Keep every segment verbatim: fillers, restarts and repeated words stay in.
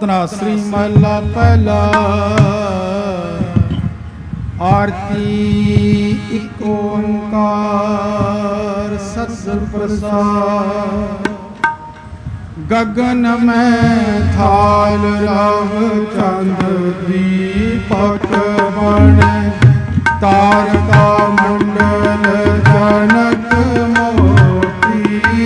ਧਨਾਸਰੀ ਮਹਲਾ ਪਹਿਲਾ। ਆਰਤੀ ਇੱਕ ਓੰਕਾਰ ਸਤਿਗੁਰ ਪ੍ਰਸਾਦਿ। ਗगन में थाल रव चंद दीपक बन तारका मंडल जनक मोती।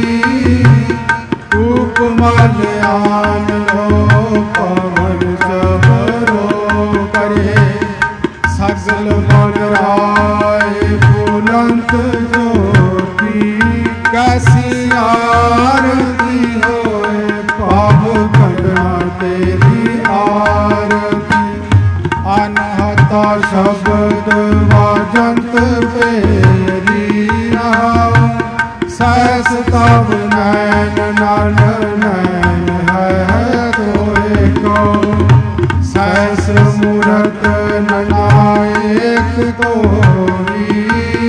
उपमल आन लो पवन सबरो करे सगल बन राय बुलंद ज्योति। कैसी आरती तेरी आरती अनहता शब्द वाजंत फेरी। सहस तब नैन नन नैन है तोए को। सहस मूरत ननायक तोरी।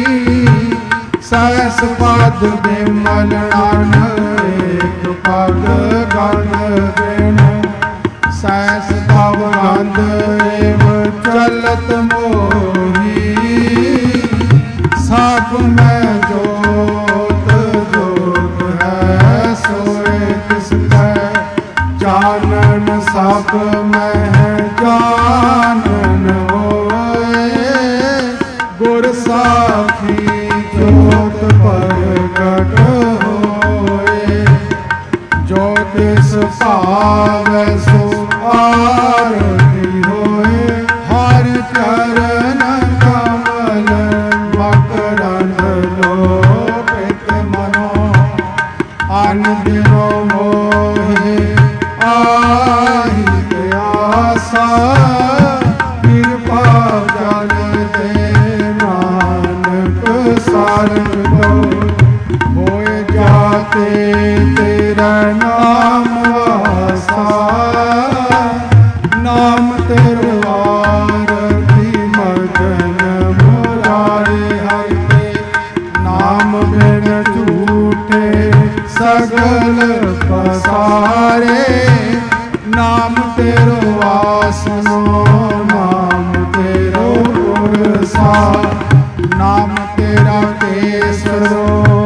सहस पद बिमल नन एक पद गण बिन। सहस तब गंध एव चलत मोही। सब में जोत जोत है सोए किसकै जानन। सब में जानन होए गुर साखी जोत प्रगट होए। जो तिस भावै सो आरती होए। हर चरण कमल मकरंद लोकित मनो। अन दिनो मोहे आहि आसा। कृपा जल दे नानक सारंग को। होए जाते तेरा नाम वासा। नाम तेरे आरती मगन मुरारे हरि के। नाम बिन झूठे सगल पसारे। नाम तेरो आसनो नाम तेरो उरसा। नाम तेरा केसरो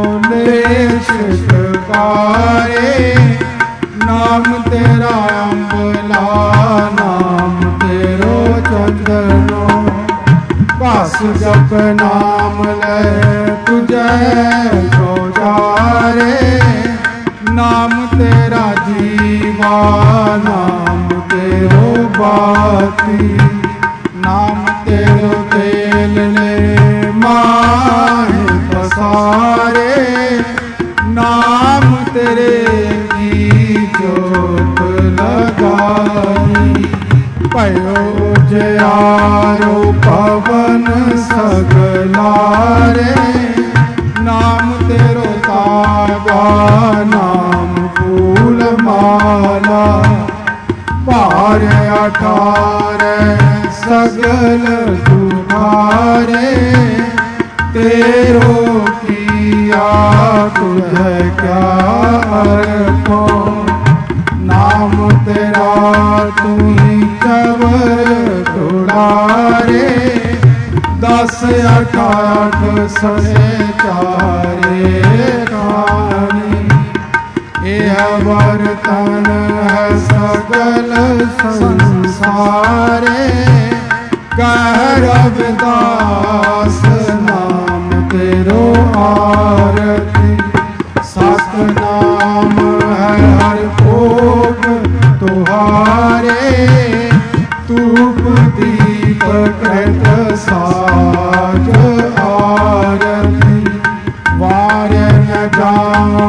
लेशितकारे। नाम तेरा अम्बला नाम तेरो चंदनो। बस जप नाम ले तुझे को जारे। नाम तेरा जीवा नाम तेरो बाती। नाम तेरो तेल ले माहे पसारे। नाम तेरे की जोत लगाई। भयो जयारो पवन सगलारे। नाम तेरो तागा नाम फूल माला। पार अठारे सगल तुम्हारे। तेरो किया तुझे क्या अर्पो। नाम तेरा तू ही चवर तुड़ारे। दस अठाठ ससे चारे कहानी। यह बर्तन है सगल संसारे। कह रविदास नाम तेरो आरती। सत नाम है हर भोग तुहारे। धूप दीप कृत साज आरती। वार न जाओ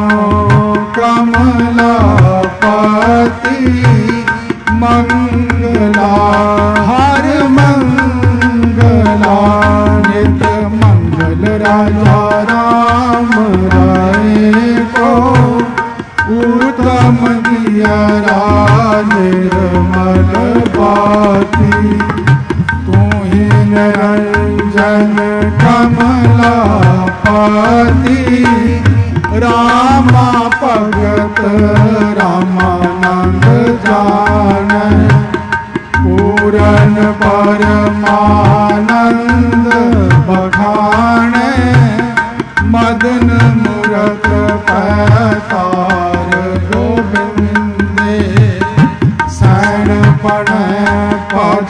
कमलापति। मंगला हर मंगला नित मंगल राजा राम राय को। उत्तम दियरा निर्मल बाती। तू ही निरंजन कमलापति। रामा भगत रामानंद जान। पूरन परमानंद बखाने मदन मूरत पैतार गोविंदे सैन पण पद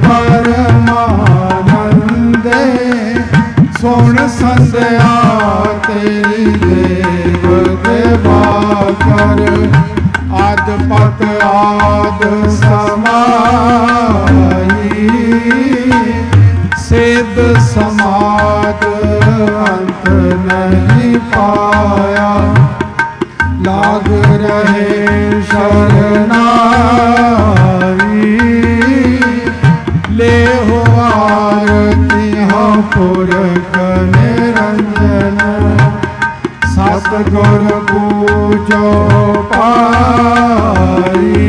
परमानंदे सुन संध्या तेरी देव देवाकर आद पत आद समाई सिद्ध समाद अंत नहीं पाया लाग रहे शरणाई ले हो आरती हो पुरख निरंजन सतगुर पूजो पाई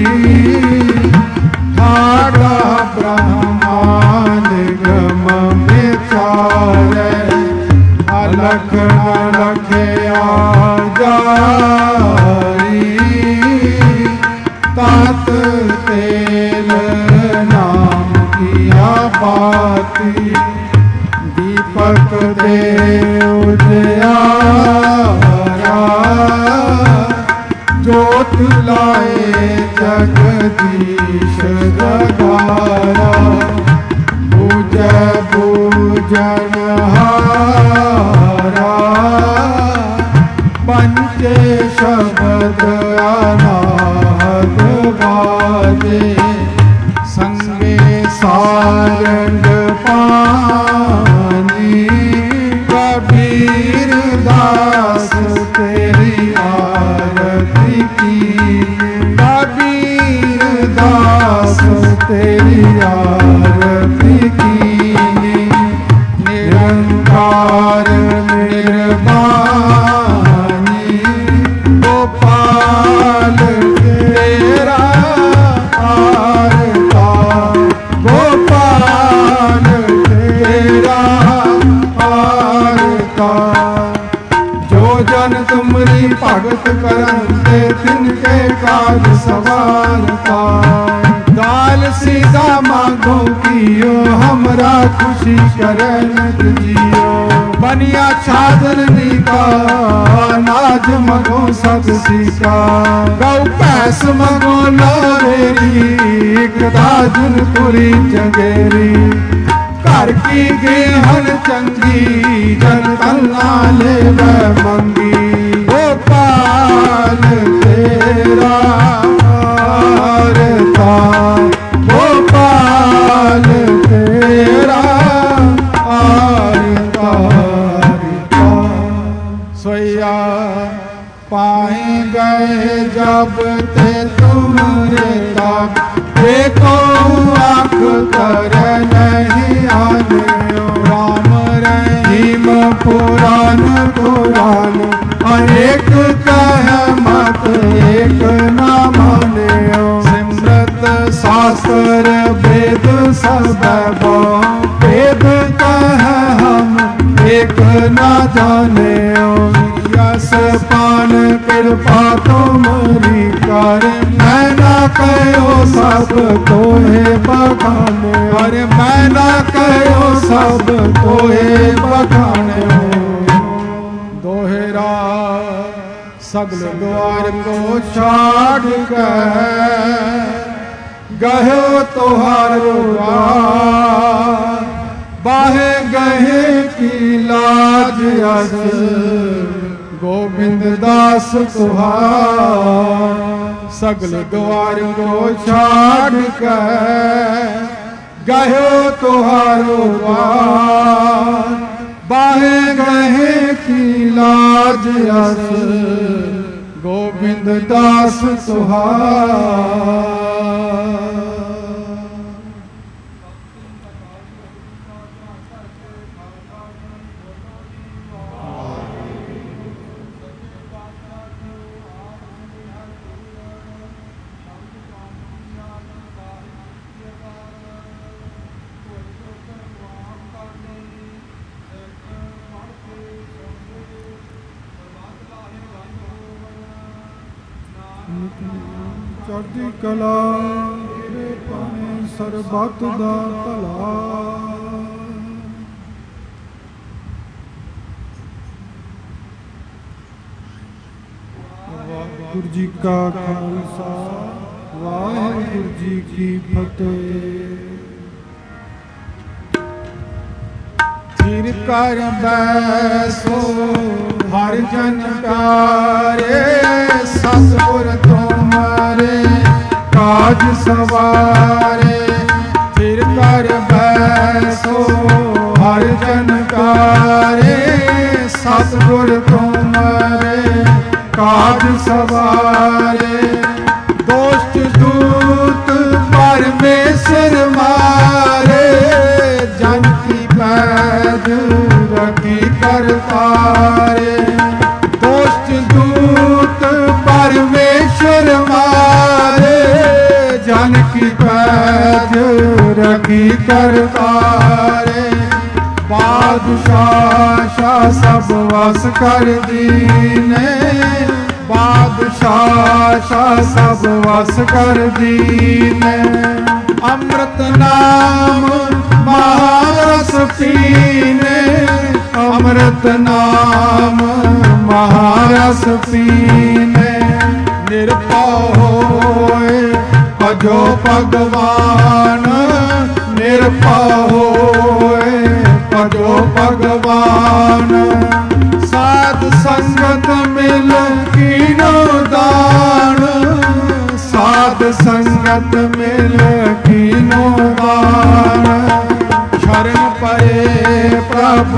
ठाड़ा ब्रह्मा निगम विचारे अलख न लखया जाई तात तेल नाम किया बाती दीपक दे उजियारा जोत लाए जगदीश जगारा पूजय पूजन हारा पंचे शब्द अनाहत बाजे संगे सारंग पानी कबीर दास तेरी आरती की कबीर दास तेरी आरती की निरंकार निर्वाणी गोपाल तेरा आरता गोपाल तेरा आरता जो जन तुमरी भगत करन ते तिनके काज सवारता दाल सीधा मांगो कियो हमरा खुशी करन जियो बनिया छादर नीका नाज मगो सत सीका गौ भैंस मगो लोरेरी एक दाजुन पुरी चंगेरी घर की गेहन चंगी जन तन्ना ले मंगी गोपाल तेरा आरता गोपाल तेरा आरता सोया पाए गए जब ते तुमरे तब देखो आँख कर नहीं आने राम रहीम पुराण पुराण अनेक कह मत एक न माने सिमरत शास्त्र वेद सब वेद कह हम एक न जाने यस पान कृपा तुमरी कर मैं ना कहो सब तोहे बखाने अरे मैं ना कहो सब तोहे बखाने दोहरा सगल द्वार को छाड़ के गहो तोहारो बाहे गहे की लाज अस गोविंद दास तुहार सगल द्वार को छाड़ के गहो तुहारो बाहे गहे की लाज अस गोविंद दास तुहार चढ़ती कला ਸਰਬੱਤ ਦਾ ਭਲਾ। ਵਾਹਿਗੁਰੂ ਜੀ ਕਾ ਖਾਲਸਾ, ਵਾਹਿਗੁਰੂ ਜੀ ਕੀ ਫਤਿਹ। ਥਿਰ ਕਰ ਬੈਸੋ ਹਰ ਜਨ ਪਿਆਰੇ, ਸਤਿਗੁਰ ਤੁਮਰੇ ਕਾਜ ਸਵਾਰੇ। ਥਿਰ ਕਰ ਬੈਸੋ ਹਰ ਜਨ ਪਿਆਰੇ, ਸਤਿਗੁਰ ਤੁਮਰੇ ਕਾਜ ਸਵਾਰੇ। ਦੋਸਤ ਦੂਤ ਪਰਮੇਸ਼ਰ ਮਾਰੇ, ਜਨ ਕੀ ਪੈਜ ਰਖੀ ਕਰਤਾਰੇ। ਦੋਸਤ ਦੂਤ ਪਰਮੇਸ਼ਰ ਮਾਰੇ, ਜਨ ਕੀ ਪੈਜ ਰਖੀ ਕਰਤਾਰੇ। ਬਾਦਸ਼ਾਹ ਸ਼ਾਹ ਸਭ ਵਸ ਕਰ ਦੀਨੇ, ਬਾਦਸ਼ਾਹ ਸ਼ਾਹ ਸਭ ਵਸ ਕਰ ਦੀਨੇ। ਅੰਮ੍ਰਿਤ ਨਾਮ ਮਹਾਰਸ ਪੀਨੇ, ਅੰਮ੍ਰਿਤ ਨਾਮ ਮਹਾਰਸ ਪੀਨੇ। ਨਿਰਭਉ ਹੋਏ ਭਜੋ ਭਗਵਾਨ, ਨਿਰਭਉ ਹੋਏ ਭਜੋ ਭਗਵਾਨ। ਸਾਧ ਸੰਗਤ ਮਿਲ ਕੀਨੋ ਦਾਨ, ਸਾਧ ਸੰਗਤ ਮਿਲ ਕੀਨੋ ਦਾਨ। ਸ਼ਰਨ ਪਰੇ ਪ੍ਰਭ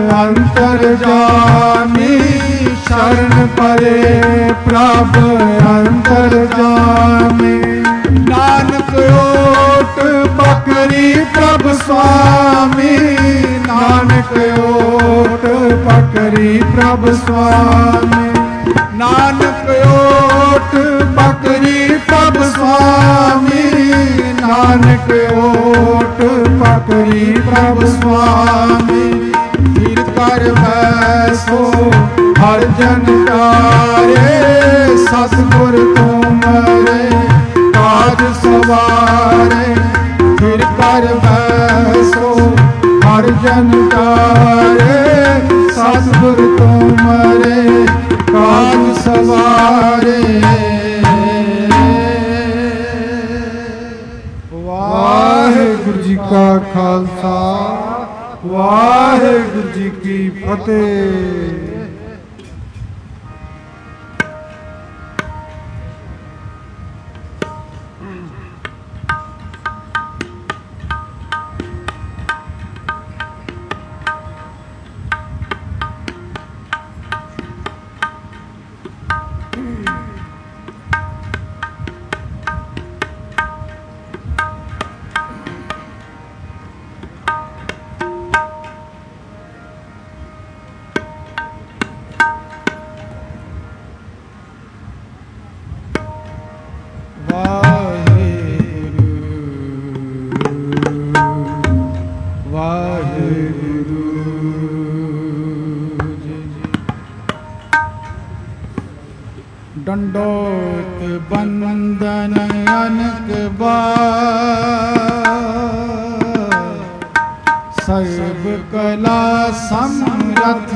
ਅੰਤਰਜਾਮੀ, ਸ਼ਰਨ ਪਰੇ ਪ੍ਰਭ ਅੰਤਰਜਾਮੀ। ਨਾਨਕ ਓਟ ਪਕਰੀ ਪ੍ਰਭ ਸੁਆਮੀ, ਨਾਨਕ ਓਟ ਪਕਰੀ ਪ੍ਰਭ ਸੁਆਮੀ। ਨਾਨਕ ਓਟ ਪਕਰੀ ਪ੍ਰਭ ਸੁਆਮੀ, ਨਾਨਕ ਓਟ ਪਕਰੀ ਪ੍ਰਭ ਸੁਆਮੀ। ਥਿਰ ਕਰ ਬੈਸੋ ਹਰ ਜਨ ਪਿਆਰੇ, ਸਤਿਗੁਰ ਤੁਮਰੇ ਕਾਜ ਸਵਾਰੇ। ਥਿਰ ਕਰ ਬੈਸੋ ਹਰ ਜਨ ਪਿਆਰੇ, ਸਤਿਗੁਰ ਤੁਮਰੇ ਕਾਜ ਸਵਾਰੇ। ਵਾਹਿਗੁਰੂ ਜੀ ਕਾ ਖਾਲਸਾ, ਵਾਹਿਗੁਰੂ ਜੀ ਕੀ ਫਤਿਹ। ਡੰਡੋਤ ਬੰਦਨ ਅਨਕ ਬਾਰ, ਸਰਬ ਕਲਾ ਸਮਰਥ।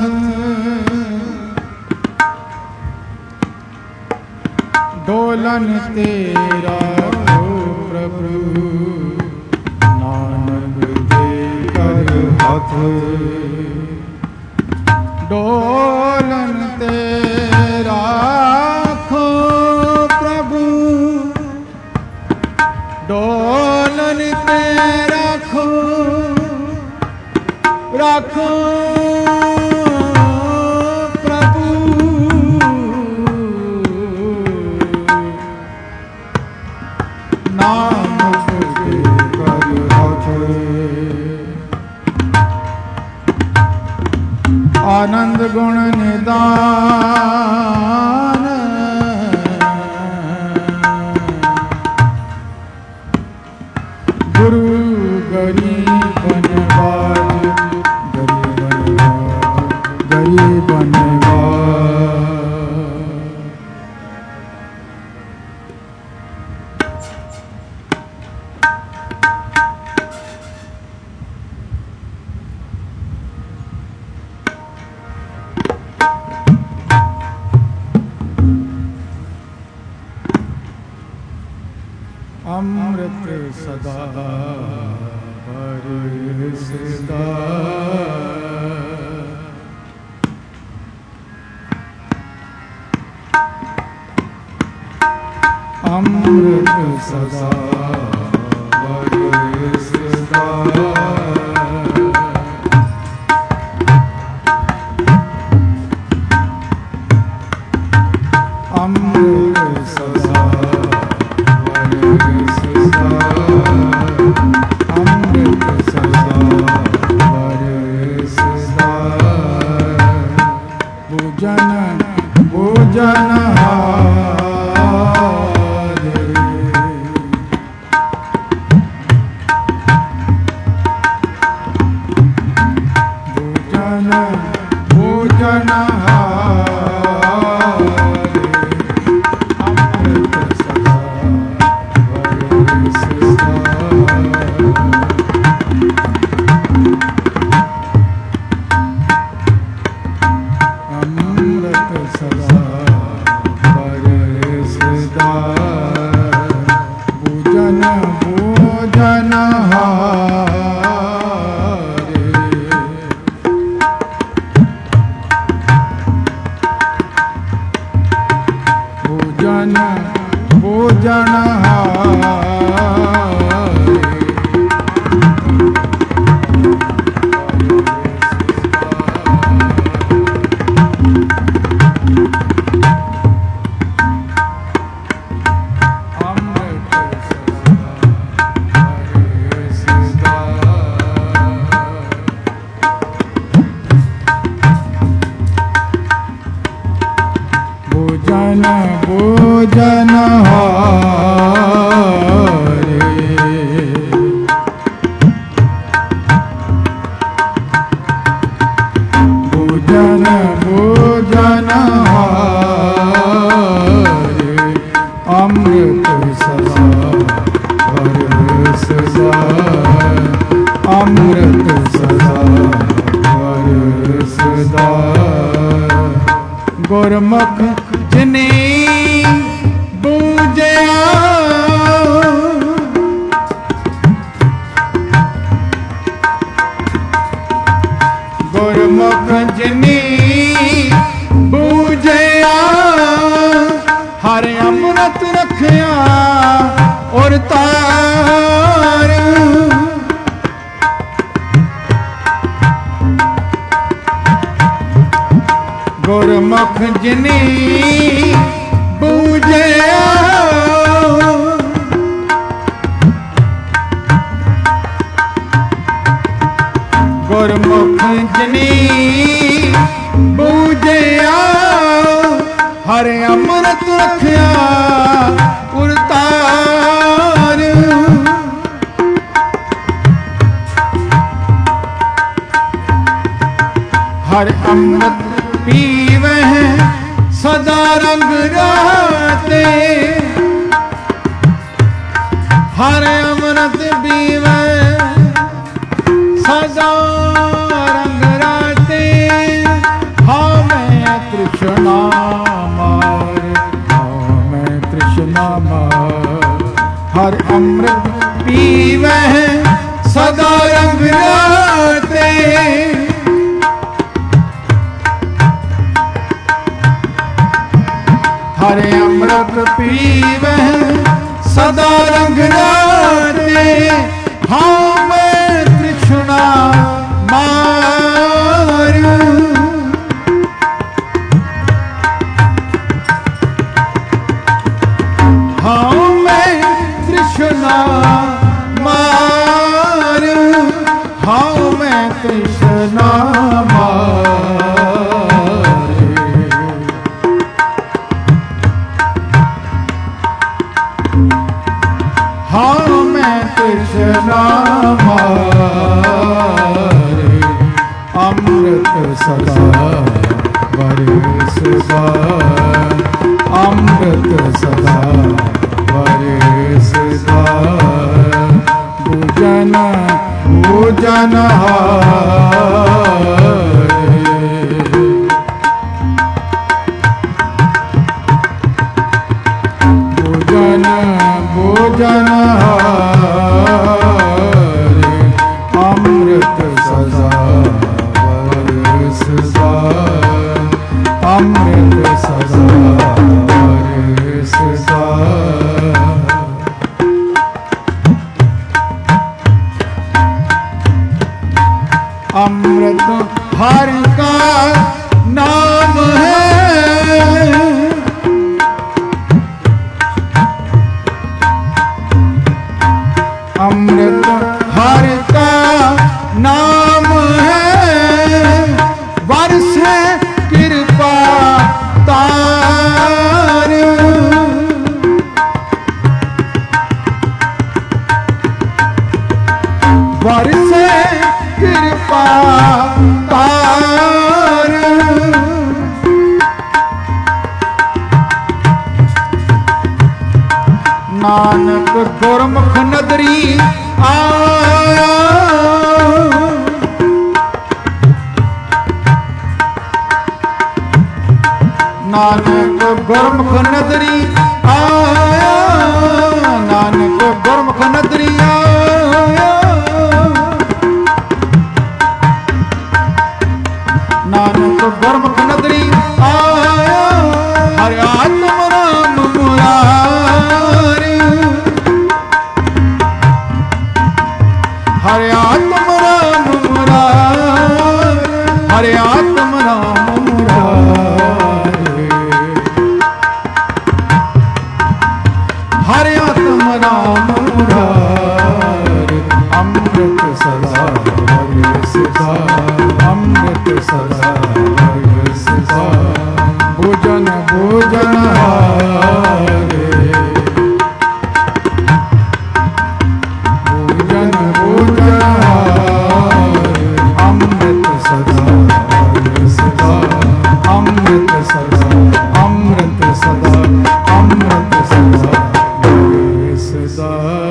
ਡੋਲਨ ਤੇਰਾ ਓ ਪ੍ਰਭੂ, ਨਾਨਕ ਦੇ ਕਰ ਹੱਥ। ਡੋਲਨ ਤੇਰਾ ਡੋਲਨ ਤੇ ਰੱਖੋ, ਰੱਖੋ ਪ੍ਰਭੂ। ਨਾਨਕ ਦੇ ਕਰ ਹੱਥ। ਆਨੰਦ ਗੁਣ ਨਿਦਾਨ अमृत सदा बरसदा अमृत सदा बरसदा अमृत सदा बरसदा अमृत सदा बरसदा भोजन भोजन भोजन अमृत सदा बरसदा अमृत सदा बरसदा भोजन भोजन भोजन भोजन भोजन हारे भोजन भोजन हारे अमृत सदा बरसदा अमृत सदा बरसदा गुरमुख जिने बूझया गुरमुख जिने बूझया हर अमृत रखया और तार गुरमुख जिने बूझया गुरमुख जिने बूझया हर अमृत रखया उरतार हर अमृत पीवे सदा रंग राते हर अमृत पीवे सदा रंग राते हाँ मैं तृष्णा मार हाँ मैं तृष्णा मार हर अमृत पीवे सदा रंग राते हरे अमृत पीवे सदा रंग राते हाँ मैं तृष्णा मारू हाँ मैं तृष्णा मारू हाँ मैं तृष्णा हाँ मैं तृष्णा मारे अमृत सदा बरसदा अमृत सदा बरसदा भोजन भोजन भोजन भोजन भोजन हारे अमृत सदा बरसदा अमृत सदा बरसदा अमृत हरि का नाम है अमृत हरि का नाम है वर्षे कृपा तार वर्षे कृपा तार नानक गुरमुख नदरी आया नानक गुरमुख नदरी आया नानक गुरमुख नदरी आया नानक गुरमुख नदरी आया हरि आत्म राम मुरारी हरि आत्म राम मुरारी हरि आत्म राम मुरारी हरि आत्म राम मुरारी अमृत सदा बरसदा अमृत सदा बरसदा भोजन भोजन हारे भोजन भोजन हारे अमृत सदा बरसदा अमृत सदा अमृत सदा अमृत सदा बरसदा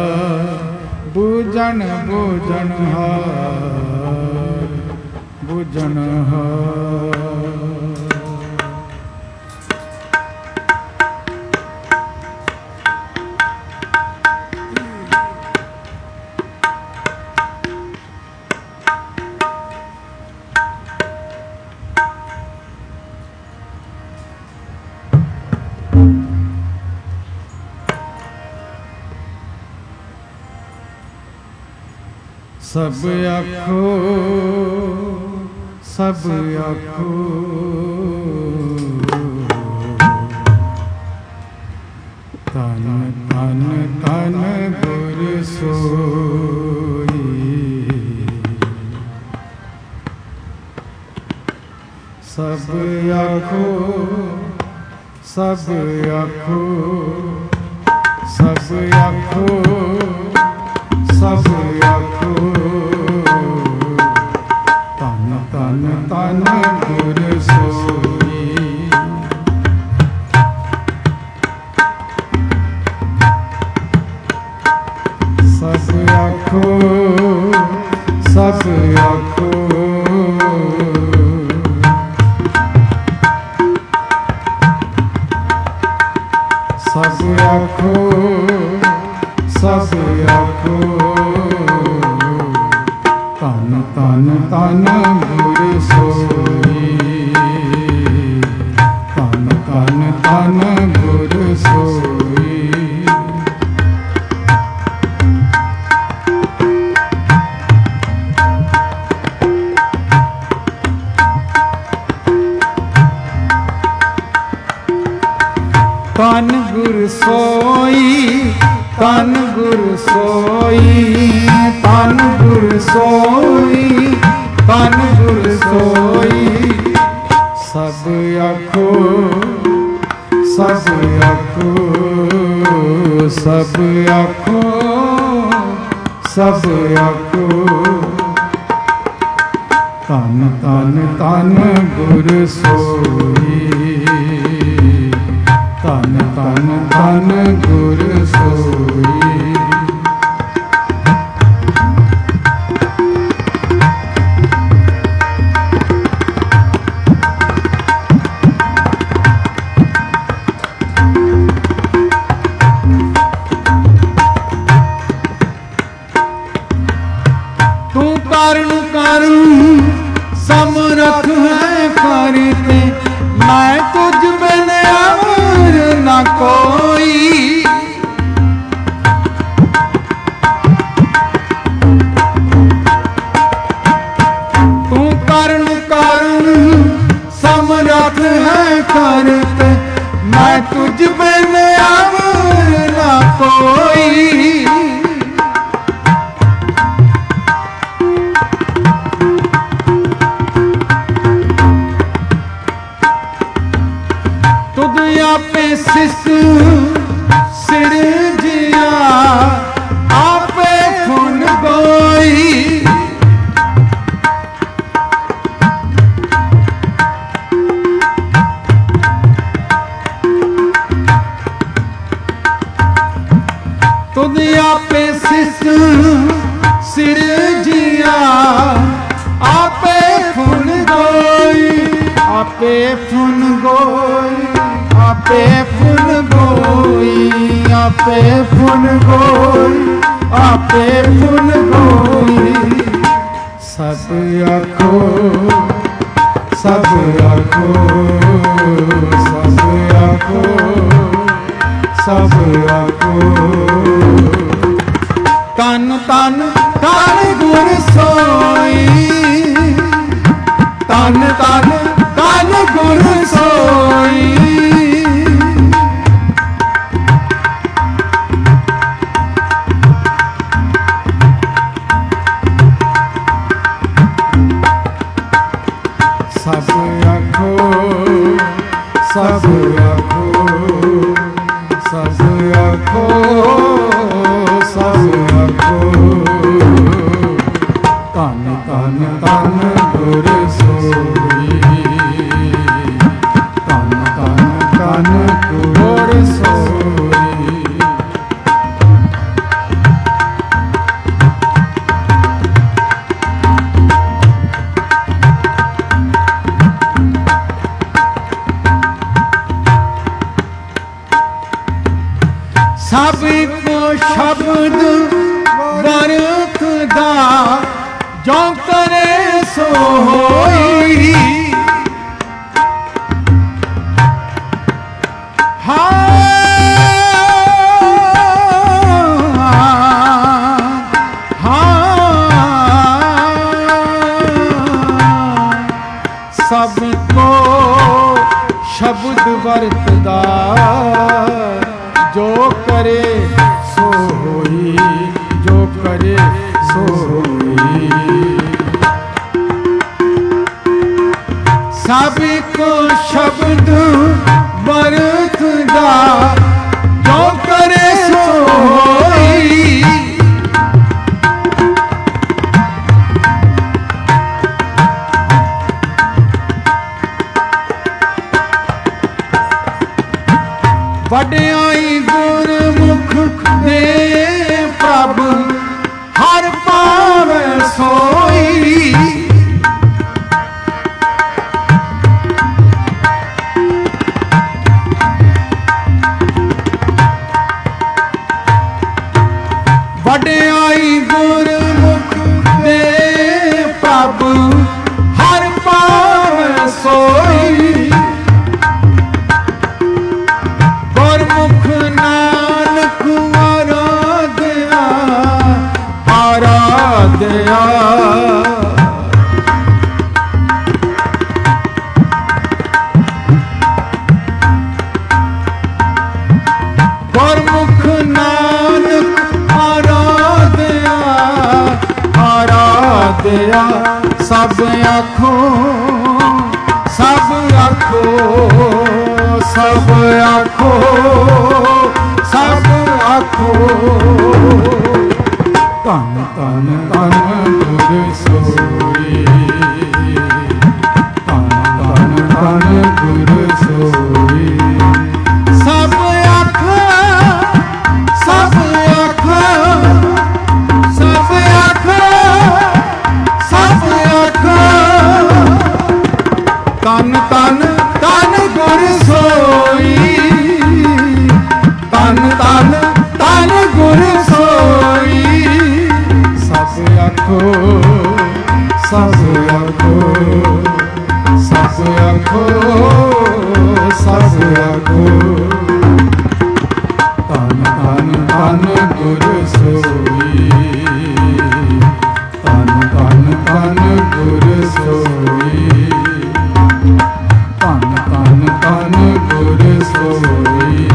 भोजन भोजन हारे भोजन हारे सब आखो सब आखो तन तन तन गुर सोई सब आखो सब आखो सब आखो सब आखो तन तन तन गुर सोई सब आखो सब आखो सब आखो सब आखो तन तन तन गुर सोई तन तन तन गुर सोई तन गुर सोई तन गुर सोई तन गुर सोई तन गुर सोई सब आखो सब आखो सब आखो सब आखो तन तन तन गुर सोई तन तन तन गुर सोई तुझ बिन अमर ना कोई। तुद आपे सिस सिरजिया आपे फुन गोई। तुद आपे सिस सिरजिया आपे फुन गोई। आपे फुन गोई आपे फुन गोई आपे फुन गोई आपे फुन गोई। सब आखो सब आखो सब आखो सब आखो। तन तन तन गुर सोई। तन तन तन गुर सोई। सब आखो सब आखो सब आखो सब आखो। तन तन तन गुर सोई। तन तन तन गुर सोई। सब को शब्द वरतदा जो करे सो होई। हाँ हाँ सबको शब्द वरतदा जो करे सो होई। जो करे सो होई। सभी को शब्द वरतदा जो करे सो होई। वड्याई गुरमुख दे प्रभ हर पावे सोई। वड्याई गुरमुख दे प्रभ हर पावे सोई। गुरमुख नानक आराध्या आराध्या। गुरमुख नानक आराध्या आराध्या। सब आखो सब आखो सब आखो सब आखो। तन तन तन गुर सोई। तन तन तन गुर सोई। सब आखो सब आखो सब आखो सब आखो। तन तन तन गुर सोई। तन तन तन गुर सोई। सब आखो सब आखो सब आखो सब आखो। तन तन तन गुर सोई। तन तन तन गुर सोई। तन तन तन गुर सोई।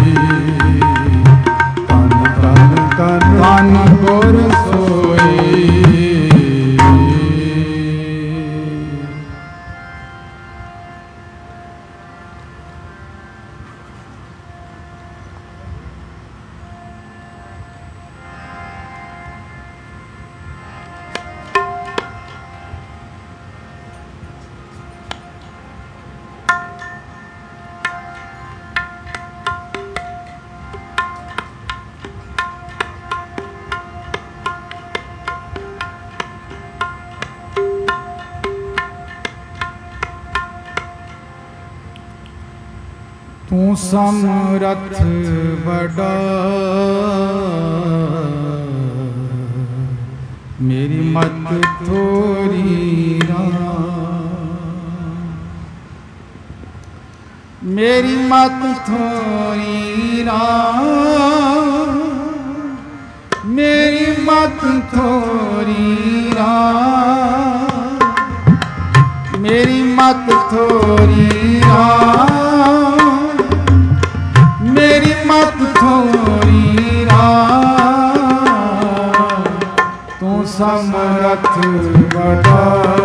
ਤੂੰ ਸਮਰੱਥ ਬੜਾ ਮੇਰੀ ਮਤ ਥੋਰੀ ਰਾਮ ਮੇਰੀ ਮਤ ਥੋਰੀ ਰਾਮ ਮੇਰੀ ਮਤ ਥੋਰੀ ਰਾਮ ਮੇਰੀ ਮਤ ਥੋਰੀ ਰਾਮ ਮੇਰੀ ਮਤ ਥੋਰੀ ਰਾਮ ਤੂੰ ਸਮਰੱਥ ਬੜਾ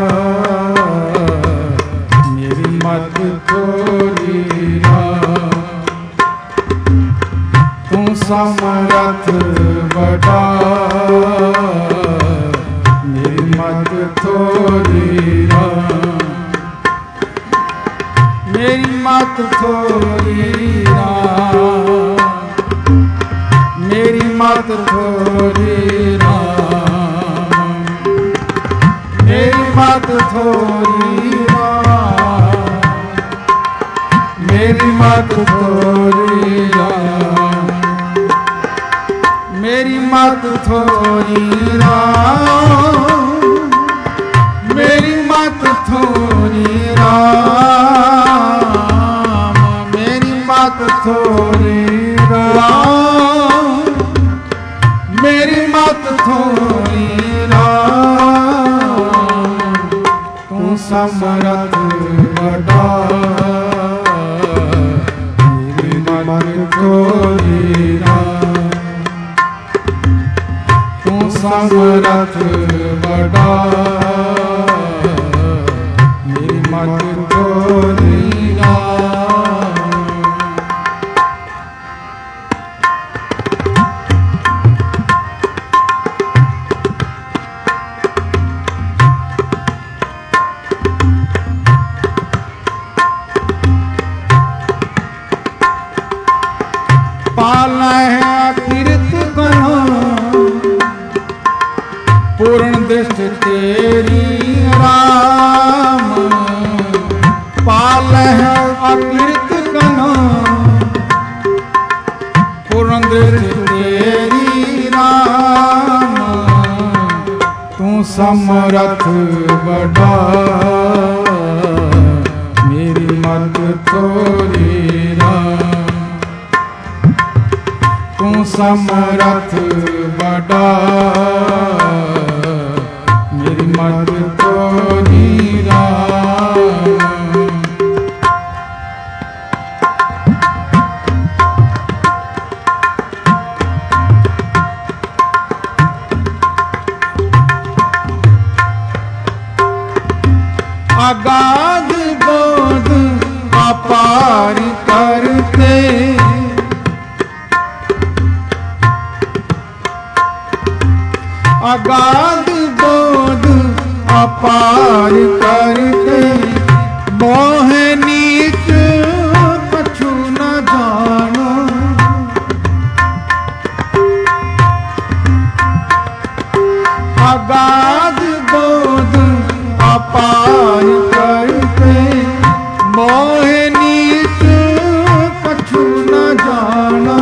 ਮੇਰੀ ਮਤ ਥੋਰੀ ਰਾਮ ਤੂੰ ਸਮਰੱਥ ਬੜਾ ਮੇਰੀ ਮਤ ਥੋਰੀ ਰਾਮ ਮੇਰੀ ਮਤ ਥੋਰੀ ਰਾਮ ਮੇਰੀ ਮਤ ਥੋਰੀ ਰਾਮ ਮੇਰੀ ਮਤ ਥੋਰੀ ਰਾਮ ਮੇਰੀ ਮਤ ਥੋਰੀ ਰਾਮ ਮੇਰੀ ਮਤ ਥੋਰੀ ਰਾਮ ਮੇਰੀ ਮਤ ਥੋਰੀ ਰਾਮ ਮੇਰੀ ਮਤ ਥੋਰੀ ਰਾਮ ਮੇਰੀ ਮਤ ਥੋਰੀ ਰਾਮ ਤੂੰ ਸਮਰੱਥ ਬੜਾ ਮੇਰੀ ਮਤ ਥੋਰੀ ਰਾਮ ਤੂੰ ਸਮਰੱਥ ਬੜਾ ਮੇਰੀ ਮਤ ਥੋਰੀ ਰਾਮ ਪਾਲੈ ਅਕਿਰਤ ਕਨੋ ਪੂਰਨ ਦ੍ਰਿਸ਼ਟ ਤੇਰੀ ਰਾਮ ਪਾਲੈ ਅਕਿਰਤ ਕਨੋ ਪੂਰਨ ਦ੍ਰਿਸ਼ਟ ਤੇਰੀ ਰਾਮ ਤੂੰ ਸਮਰੱਥ ਬੜਾ ਮੇਰੀ ਮਤ ਥੋਰੀ ਰਾਮ ਤੂੰ ਸਮਰੱਥ ਬੜਾ ਮੇਰੀ ਮਤ ਥੋਰੀ ਰਾਮ ਅਗਾਧ ਬੋਧ ਅਪਾਰ ਕਰਤੇ ਅਗਾਧ ਬੋਧ ਅਪਾਰ ਕਰਤੇ ਮੋਹ ਨੀਚ ਕਛੂ ਨ ਜਾਣੋ ਅਗਾਧ ਬੋਧ ਅਪਾਰ ਕਰਤੇ ਮੋਹ ਨੀਚ ਕਛੂ ਨ ਜਾਣੋ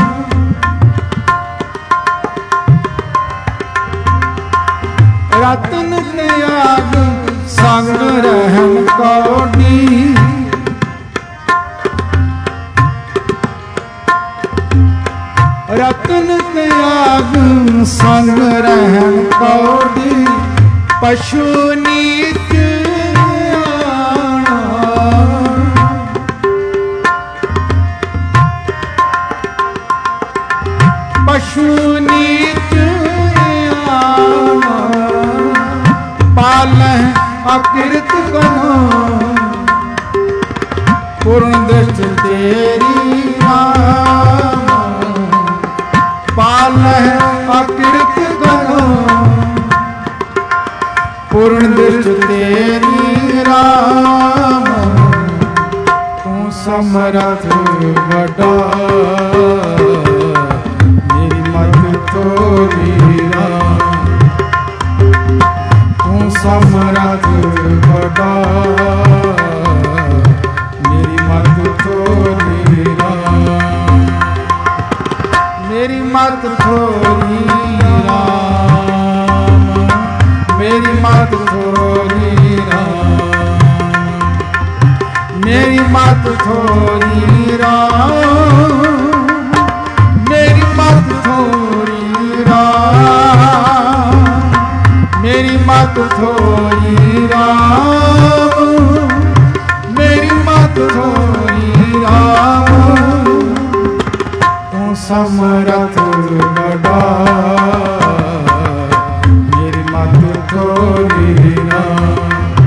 ਰਤਨ ਤਿਆਗ ਸੰਗ ਰਹਿਣ ਕੌਡੀ ਰਤਨ ਤਿਆਗ ਸੰਗ ਰਹਿਣ ਕੌਡੀ ਪਸ਼ੂ ਨੀਚ ਆਣਾ ਪਸ਼ੂ ਨੀਚ ਆਣਾ ਪਾਲੈ ਅਕਿਰਤ ਕਨੋ ਪੂਰਨ ਦ੍ਰਿਸ਼ਟ ਤੇਰੀ ਰਾਮ ਪਾਲੈ ਅਕਿਰਤ ਕਨੋ ਪੂਰਨ ਦ੍ਰਿਸ਼ਟ ਤੇਰੀ ਰਾਮ ਤੂੰ ਸਮਰੱਥ ਬੜਾ ਮੇਰੀ ਮਤ ਥੋਰੀ ਰਾਮ ਤੂੰ ਸਮਰੱਥ ਬੜਾ ਮੇਰੀ ਮਤ ਥੋਰੀ मत थोरी राम, मेरी मत थोरी राम, मेरी मत थोरी राम, मेरी मत थोरी राम, मेरी मत थोरी राम, मेरी मत थोरी राम, तू समरथ बड़ा, मेरी मत थोरी राम,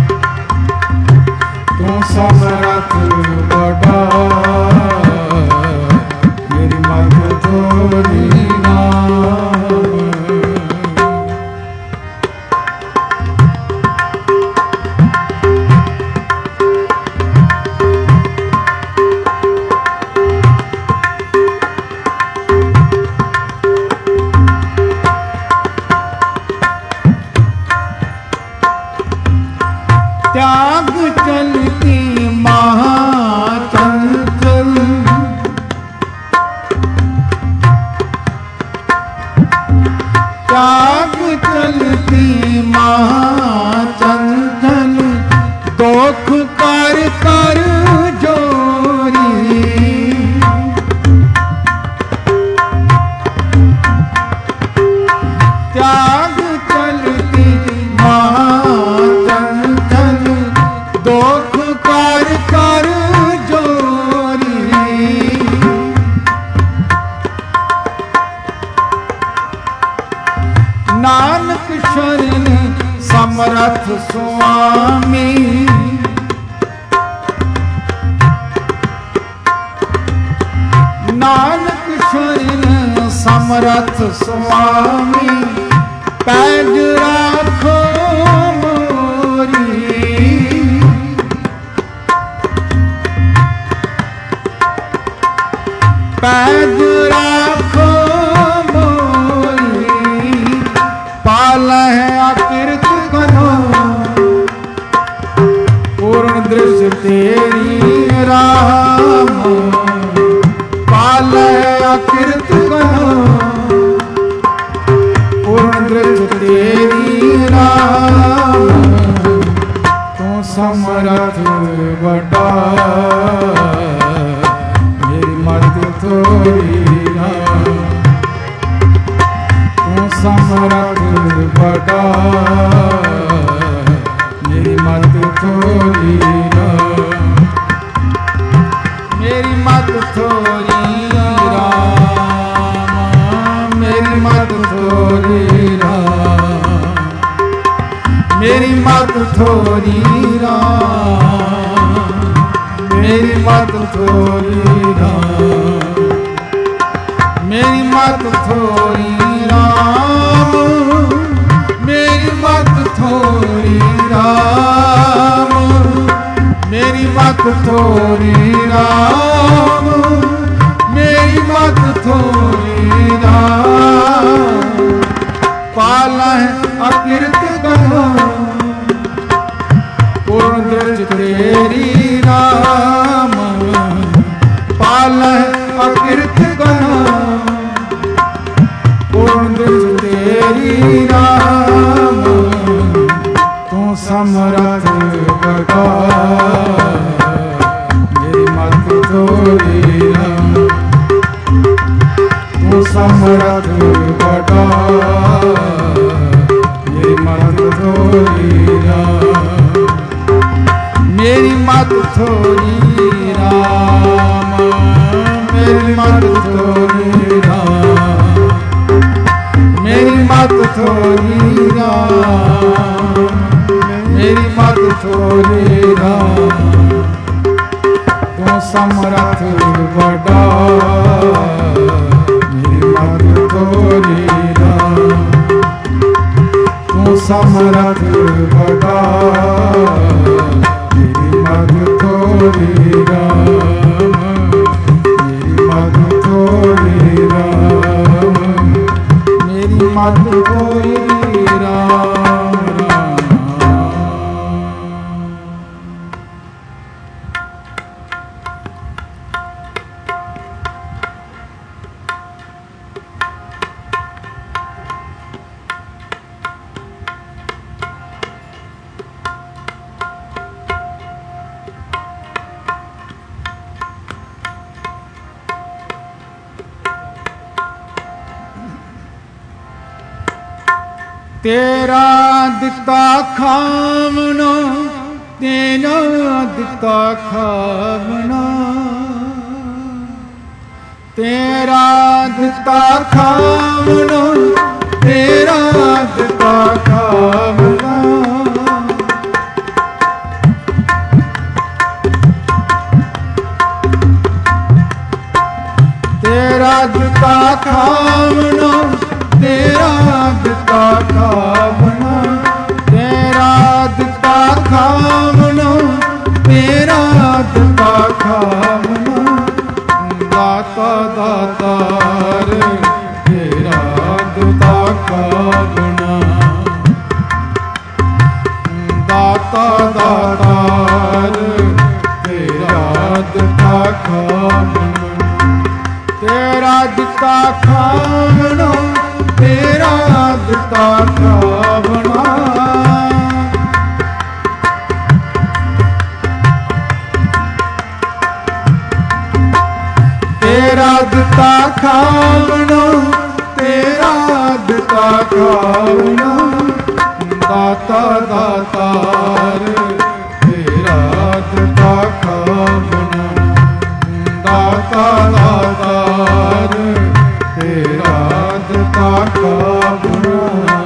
तू समरथ बड़ा, मेरी मत थोरी राम। त्याग चलती महाचंचल, त्याग चलती महाचंचल, दुख कर कर जोरी, त्याग चलती महाचंचल, दुख कर कर जोरी, नानक शरण समरथ स्वामी, नानक शरण समरथ स्वामी, पैज राखो मोरी, पैज राखो मोरी, पाल है अकृत कनो, पूर्ण दृश्य तेरी राम, पाल है अकृत कनो, पूर्ण दृश्य तेरी राम, तू समरथ बड़ा, मेरी मत थोरी राम, तू समरथ बड़ा, मेरी मत थोरी राम, मेरी मत थोरी राम, मेरी मत थोरी राम, मेरी मत थोरी राम, मेरी मत थोरी राम, मेरी मत थोरी राम, मेरी मत थोरी राम, मेरी मत थोरी राम, मेरी मत थोरी राम, पाल है अकृत कनो, पूर्ण दृष्टि तेरी राम, पाल है अकृत कनो, पूर्ण दृष्टि तेरी राम, तू समरथ बड़ा, मेरी मत थोरी राम, तू समरथ बड़ा, मेरी मत थोरी राम, मेरी मत थोरी राम, मेरी मत थोरी राम, मेरी मत थोरी राम, मेरी मत थोरी राम, तू समरथ बड़ा, मेरी मत थोरी राम, तू समरथ बड़ा, मेरी मत थोरी राम, मेरी मत थोरी राम, मेरी मत थोरी राम, राम। ਤੇਰਾ ਦਿੱਤਾ ਖਾਵਣਾ, ਤੇਰਾ ਦਿੱਤਾ ਖਾਵਣਾ, ਤੇਰਾ ਦਿੱਤਾ ਖਾਵਣਾ, ਤੇਰਾ ਦਿੱਤਾ ਖਾਵਣਾ, ਤੇਰਾ ਦਿੱਤਾ ਖਾਵਣਾ, ਤੇਰਾ ਦਿੱਤਾ ਖਾਵਣਾ, ਤੇਰਾ ਦਿੱਤਾ ਖਾਵਣਾ, ਤੇਰਾ ਦਿੱਤਾ ਖਾਵਣਾ, ਦਾਤਾ ਦਾਤਾਰ ਤੇਰਾ ਦਿੱਤਾ ਖਾਵਣਾ, ਦਾਤਾ ਦਾਤਾਰ ਤੇਰਾ ਦਿੱਤਾ ਖਾਵਣਾ, ਤੇਰਾ ਦਿੱਤਾ ਖਾਵਣਾ, ਤੇਰਾ ਦਿੱਤਾ ਖਾਵਣਾ, ਤੇਰਾ ਦਿੱਤਾ ਖਾਵਣਾ, ਤੇਰਾ ਦਿੱਤਾ ਖਾਵਣਾ, ਦਾਤਾ ਦਾਤਾਰ ਤੇਰਾ ਦਿੱਤਾ ਖਾਵਣਾ, ਦਾਤਾ ਦਾਤਾਰ ਤੇਰਾ ਦਿੱਤਾ ਖਾਵਣਾ,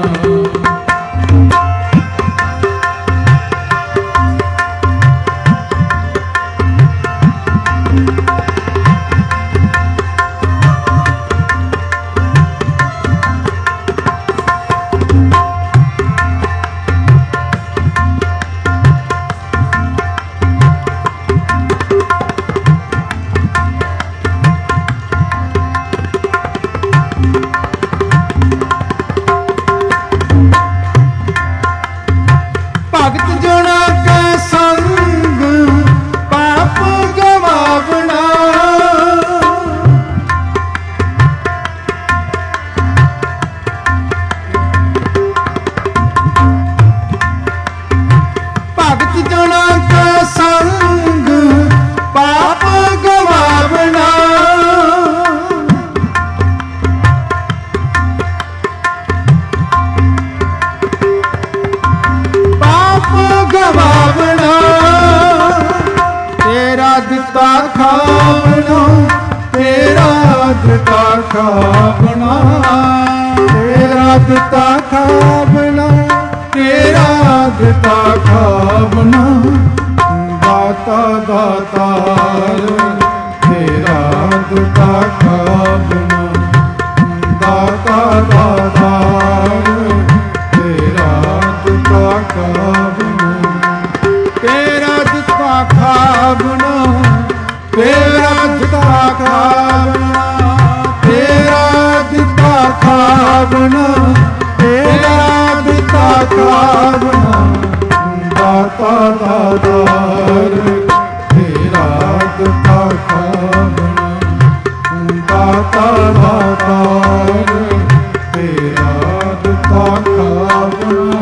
ਖਾਵਣਾ, ਤੇਰਾ ਦਿੱਤਾ ਖਾਵਣਾ, ਤੇਰਾ ਦਿੱਤਾ ਖਾਵਣਾ, ਤੇਰਾ ਦਿੱਤਾ ਖਾਵਣਾ, ਦਾਤਾ ਦਾਤਾਰ ਤੇਰਾ ਦਿੱਤਾ ਖਾਵਣਾ, ਦਾਤਾ ਦਾਤਾਰ ਤੇਰਾ ਦਿੱਤਾ ਖਾਵਣਾ, ਤੇਰਾ ਦਿੱਤਾ ਖਾਵਣਾ, ਤੇਰਾ ਦਿੱਤਾ ਖਾਵਣਾ, ਤੇਰਾ ਦਿੱਤਾ ਖਾਵਣਾ, ਤੇਰਾ ਦਿੱਤਾ ਖਾਵਣਾ, ਦਾਤਾ ਦਾਤਾਰ ਤੇਰਾ ਦਿੱਤਾ ਖਾਵਣਾ, ਦਾਤਾ ਦਾਤਾਰ ਤੇਰਾ ਦਿੱਤਾ ਖਾਵਣਾ,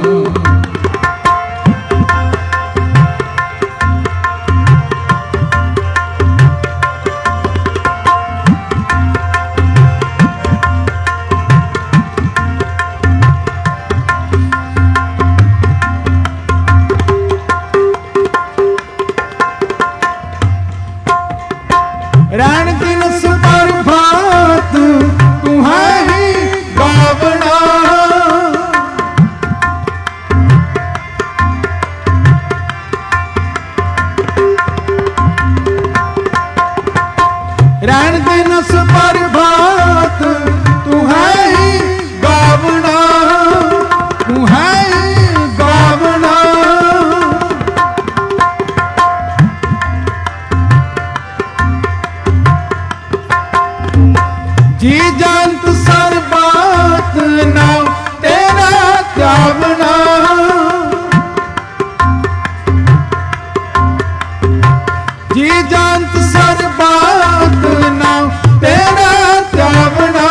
ਰਣ ਦਿਨ ਸੁਪਰ ਭਾਤ ਤੂੰ ਹੈ ਹੀ ਗਾਵਣਾ, ਰਣ ਦਿਨ ਸੁਪਰ ਭਾਤ ਤੂੰ ਹੈ ਹੀ ਗਾਵਣਾ, ਤੂੰ ਹੈ ਹੀ ਗਾਵਣਾ, ਜੀ ਜੰਤ ਸਰਬਾਤ ਨਾਮ ਤੇਰਾ ਧਿਆਵਣਾ, ਜੀ ਜੰਤ ਸਰਬਾਤ ਨਾਮ ਤੇਰਾ ਧਿਆਵਣਾ,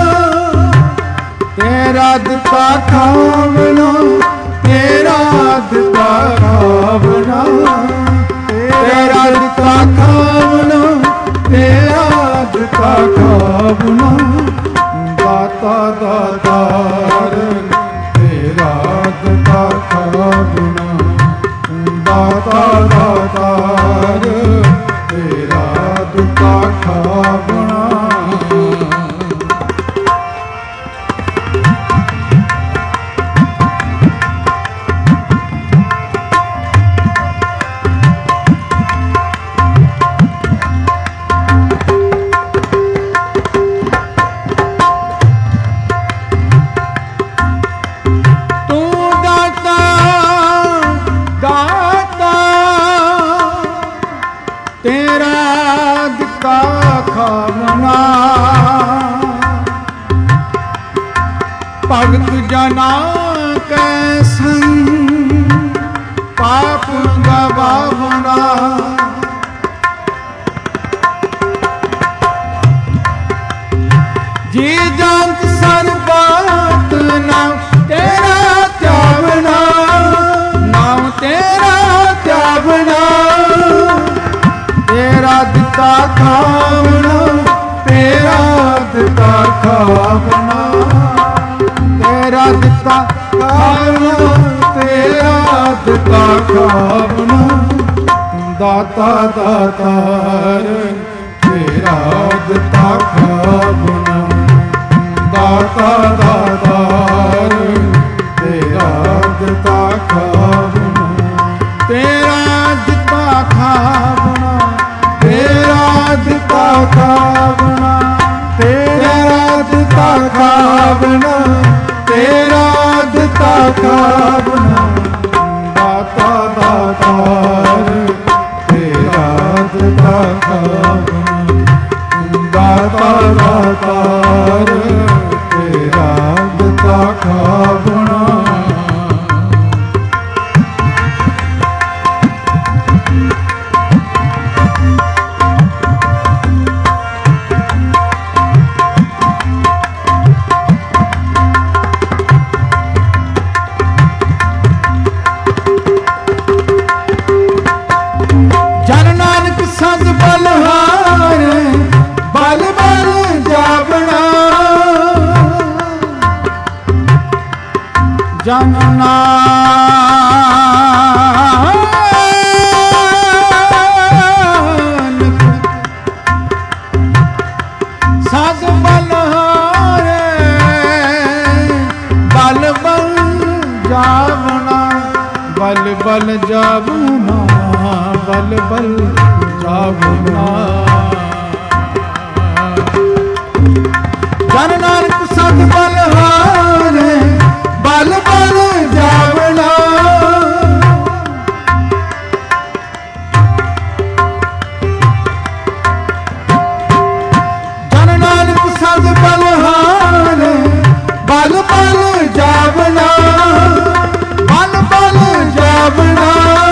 ਤੇਰਾ ਦਿੱਤਾ ਖਾਵਣਾ, ਤੇਰਾ ਦਿੱਤਾ ਖਾਵਣਾ, ਤੇਰਾ ਦਿੱਤਾ ਖਾਵਣਾ, ਤੇਰਾ ਦਿੱਤਾ ਖਾਵਣਾ, ਦਾਤਾ ਦਾਤਾਰ ਦਾਤਾ ਦਾਤਾਰ ਤੇਰਾ ਦਿੱਤਾ ਖਾਵਣਾ। भगत जना कै संग पाप गवावना। जी जंत सर्बात नाम तेरा त्यावना, नाम तेरा त्यावना। तेरा दिता खावना, तेरा दिता खावना। तेरा दिता खावना, तेरा दिता खावना। दाता दातार तेरा दिता खावना। दाता दातार तेरा दिता खावना। तेरा दिता खावना, तेरा दिता खावना। तेरा दिता खावना, तेरा दिता खावना। दाता दातार तेरा दिता खावना। दाता दातार तेरा दिता खावना। जन नानक सद बलहारे बल बल जावना। बल बल जावना, बल बल जावना। जन नानक सद बलहारे बल बल जावना। जन नानक सद बलहारे बल बल जावना। बल बल जावना।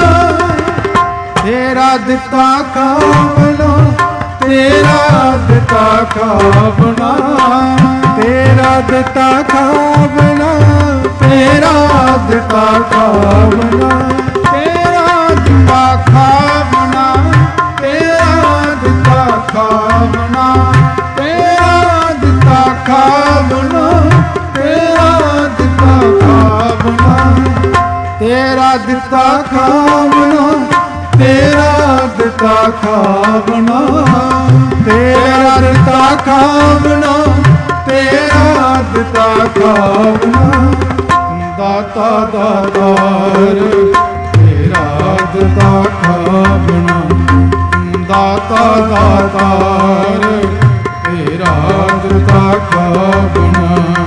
तेरा दिता खावना, तेरा दिता खावना। तेरा दिता खावना, तेरा दिता खावना। तेरा दिता खावना, तेरा दिता खावना। तेरा दिता खावना, तेरा दिता खावना। तेरा दिता खावना, तेरा दिता खावना। तेरा दिता खावना, तेरा दिता खावना। दाता दातार तेरा दिता खावना। दाता दातार तेरा दिता खावना।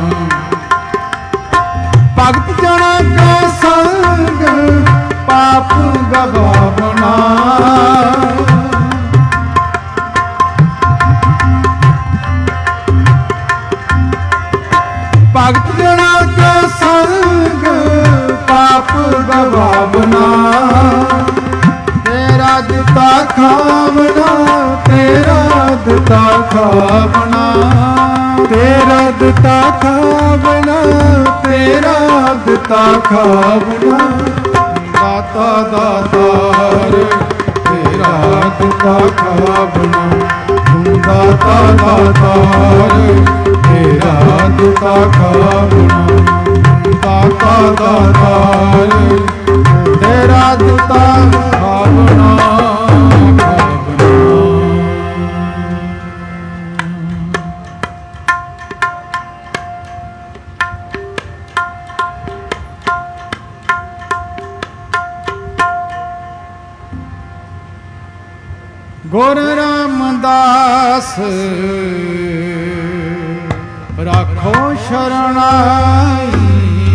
भगत जना का संग पाप गवावना। भगत जना का संग पाप गवावना। तेरा दिता खावना, तेरा दिता खावना। तेरा दिता खावना, तेरा दिता खावना। दाता दातार तेरा दिता खावना। दाता दातार तेरा दिता खावना। दाता दातार तेरा दिता ਗੁਰ ਰਾਮਦਾਸ ਰਾਖੋ ਸ਼ਰਣਾਈ।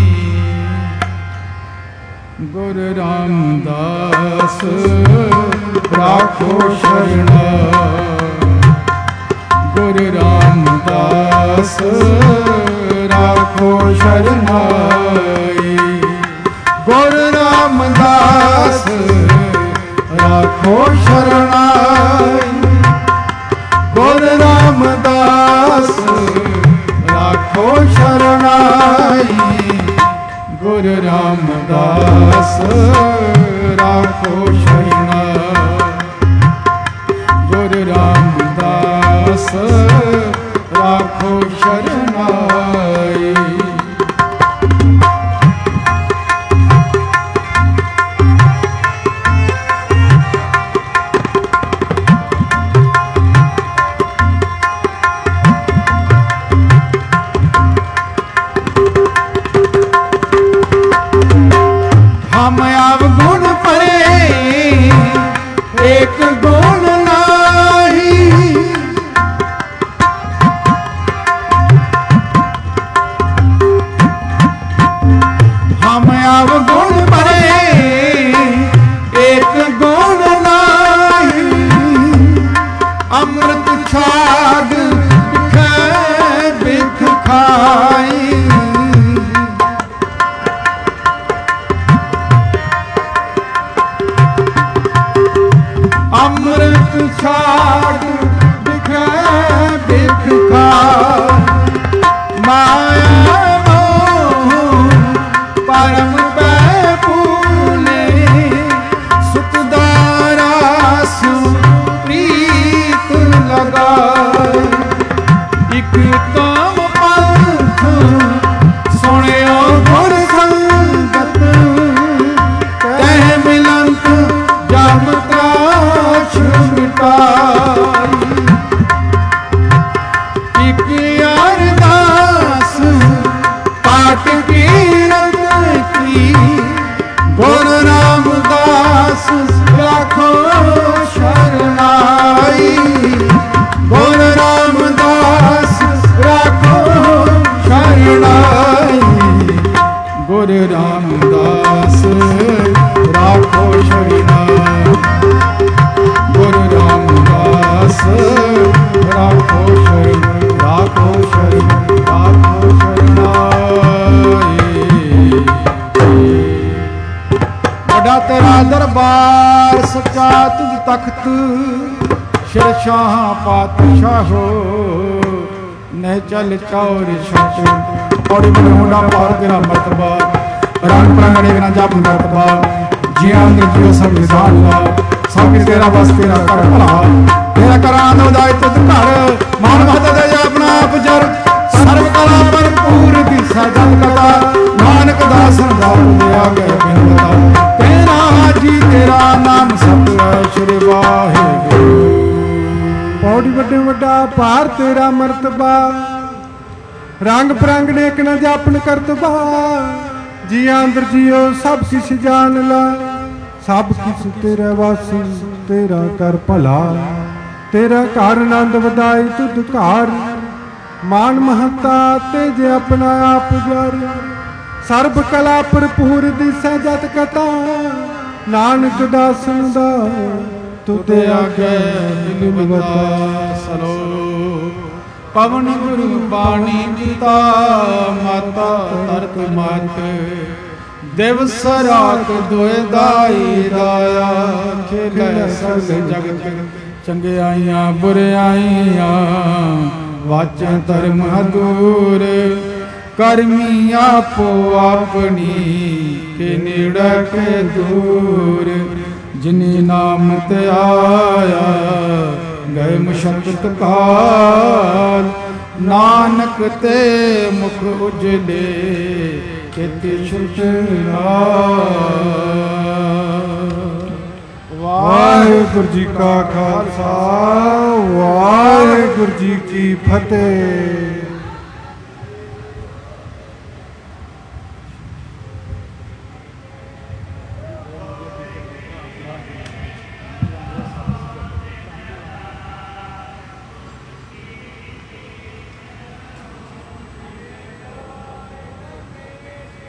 ਗੁਰ ਰਾਮਦਾਸ ਰਾਖੋ ਸ਼ਰਣਾਈ। ਗੁਰ ਰਾਮਦਾਸ ਰਾਖੋ ਸ਼ਰਣਾਈ। ਗੁਰ ਰਾਮਦਾਸ ਰਾਖੋ ਸ਼ਰਣਾਈ। ਗੁਰ ਰਾਮਦਾਸ ਰਾਖੋ ਸ਼ਰਣਾਈ। ਗੁਰ ਰਾਮਦਾਸ ਰਾਖੋ ਸ਼ਰਣਾਈ। ਗੁਰ ਰਾਮਦਾਸ ਰਾਖੋ ਸ਼ਰਣਾਈ। हम अवगुण परे एक गुण नाही। हम अवगुण परे एक गुण नाही। अमृत छाड़ बिख बिख खाई। अमृत छाड़ बिख बिख खाई। माया मोह परम बैपूले। सुखदारा सुप्रीत लगाए। इक काम पंथ सुनियो गुर संगत। तह मिलंत जम त्राश मिटाई। इक अरदास पाठ कीरत की। गुर रामदास राखो शरणाई। गुर रामदास राखो शरणाई। गुर रामदास राखो शरणाई। गुर रामदास राखो शरण राखो शरण राखो शरणाई। बड़ा तेरा दरबार सच्चा तुझ तख्त। शरशाह पातशाहो न चल चौर छट। पौड़ी बने मुंडा पार तेरा मर्तबा। रंग प्रंगड़े बिना जप मर्तबा। जिया अंदर जियो सब विधान ला। सब तेरा बस तेरा कर भला। तेरा करान उदाय तुझ घर। मान महत दे अपना आप जर। सर्व कला भरपूर दिशा जल कथा। नानक दासन दार दिया गए बिनता। तेरा जी तेरा नाम सतगुर श्री वाहिगुरु। पौड़ी वड्डे वड्डा पार तेरा मर्तबा। रंग परंग नेक न जापन करतबा। जिया अंदर जियो सब किस जान ला। सब किस तेरा वासी तेरा कर भला। तेरा घर आनंद वधाई तुध घर। मान महता तेज अपना आप जार। सर्ब कला भरपूर दिसै जत कथा। नानक दासन दा तुद आगे मिलवता। सलो पवन गुरु बाणी पिता माता तरत मात। दिवस रात दोए दाई दाया। खेलै सगल जगत चंगियाइयां बुराइयां। वाचा धर्म दूर करमी आपो अपनी। के नेड़े के दूर जिनी नाम ते आया। गए मुशक्कत काल। नानक ते मुख उजले खेती छुटना। वाहिगुरु जी का खालसा वाहिगुरु जी की फतेह।